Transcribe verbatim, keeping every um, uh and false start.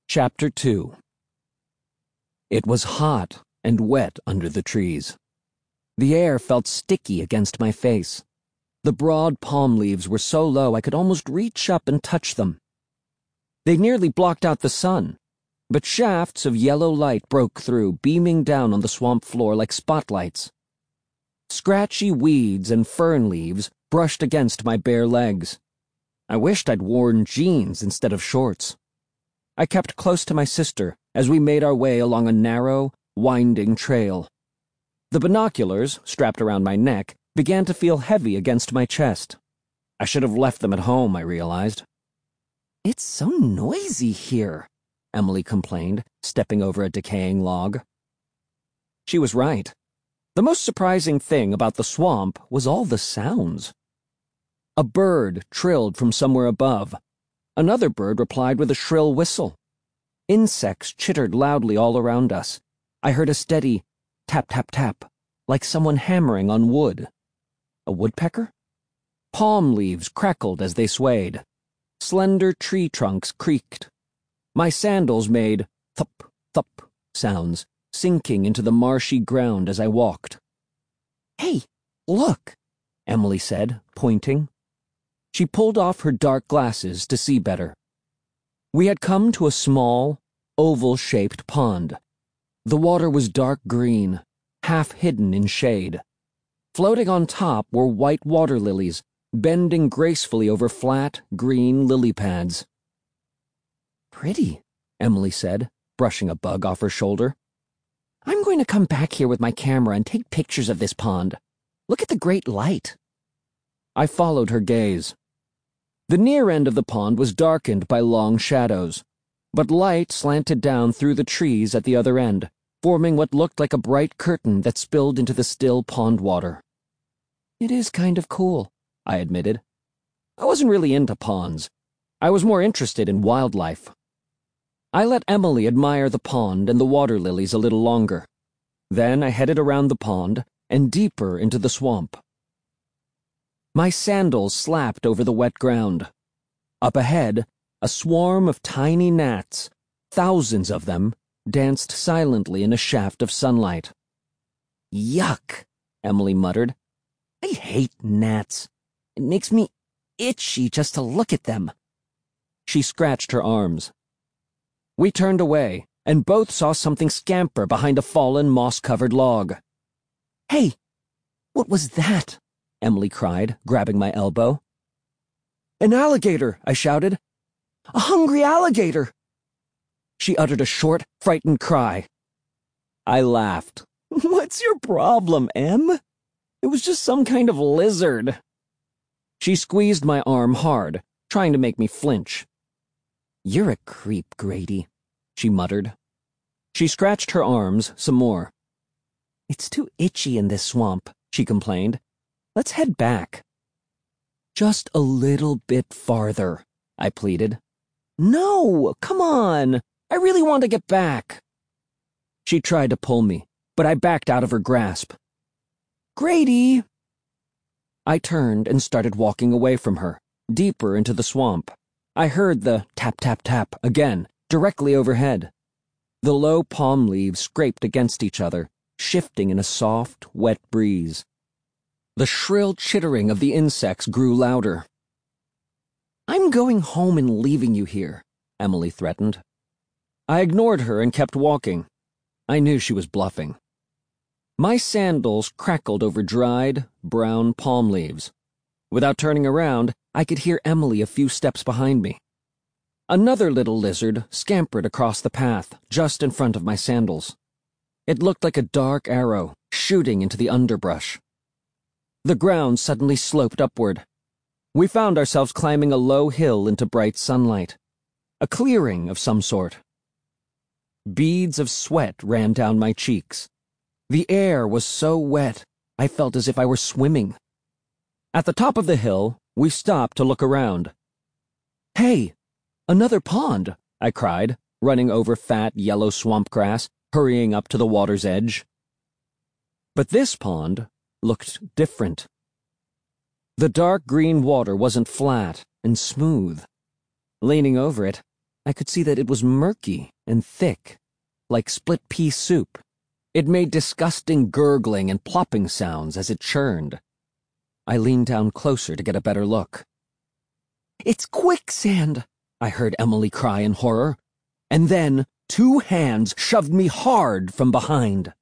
Chapter two. It was hot and wet under the trees. The air felt sticky against my face. The broad palm leaves were so low I could almost reach up and touch them. They nearly blocked out the sun, but shafts of yellow light broke through, beaming down on the swamp floor like spotlights. Scratchy weeds and fern leaves brushed against my bare legs. I wished I'd worn jeans instead of shorts. I kept close to my sister as we made our way along a narrow, winding trail. The binoculars, strapped around my neck, began to feel heavy against my chest. I should have left them at home, I realized. "It's so noisy here," Emily complained, stepping over a decaying log. She was right. The most surprising thing about the swamp was all the sounds. A bird trilled from somewhere above. Another bird replied with a shrill whistle. Insects chittered loudly all around us. I heard a steady tap, tap, tap, like someone hammering on wood. A woodpecker? Palm leaves crackled as they swayed. Slender tree trunks creaked. My sandals made thup, thup sounds, sinking into the marshy ground as I walked. "Hey, look," Emily said, pointing. She pulled off her dark glasses to see better. We had come to a small, oval-shaped pond. The water was dark green, half hidden in shade. Floating on top were white water lilies, bending gracefully over flat, green lily pads. "Pretty," Emily said, brushing a bug off her shoulder. "I'm going to come back here with my camera and take pictures of this pond. Look at the great light." I followed her gaze. The near end of the pond was darkened by long shadows, but light slanted down through the trees at the other end, forming what looked like a bright curtain that spilled into the still pond water. "It is kind of cool," I admitted. I wasn't really into ponds. I was more interested in wildlife. I let Emily admire the pond and the water lilies a little longer. Then I headed around the pond and deeper into the swamp. My sandals slapped over the wet ground. Up ahead, a swarm of tiny gnats, thousands of them, danced silently in a shaft of sunlight. "Yuck," Emily muttered. "I hate gnats. It makes me itchy just to look at them." She scratched her arms. We turned away, and both saw something scamper behind a fallen, moss-covered log. "Hey, what was that?" Emily cried, grabbing my elbow. "An alligator," I shouted. "A hungry alligator!" She uttered a short, frightened cry. I laughed. "What's your problem, Em? It was just some kind of lizard." She squeezed my arm hard, trying to make me flinch. "You're a creep, Grady," she muttered. She scratched her arms some more. "It's too itchy in this swamp," she complained. "Let's head back." "Just a little bit farther," I pleaded. "No, come on. I really want to get back." She tried to pull me, but I backed out of her grasp. "Grady!" I turned and started walking away from her, deeper into the swamp. I heard the tap, tap, tap again, directly overhead. The low palm leaves scraped against each other, shifting in a soft, wet breeze. The shrill chittering of the insects grew louder. "I'm going home and leaving you here," Emily threatened. I ignored her and kept walking. I knew she was bluffing. My sandals crackled over dried, brown palm leaves. Without turning around, I could hear Emily a few steps behind me. Another little lizard scampered across the path, just in front of my sandals. It looked like a dark arrow, shooting into the underbrush. The ground suddenly sloped upward. We found ourselves climbing a low hill into bright sunlight. A clearing of some sort. Beads of sweat ran down my cheeks. The air was so wet, I felt as if I were swimming. At the top of the hill, we stopped to look around. "Hey, another pond," I cried, running over fat yellow swamp grass, hurrying up to the water's edge. But this pond looked different. The dark green water wasn't flat and smooth. Leaning over it, I could see that it was murky and thick, like split pea soup. It made disgusting gurgling and plopping sounds as it churned. I leaned down closer to get a better look. "It's quicksand!" I heard Emily cry in horror. And then two hands shoved me hard from behind.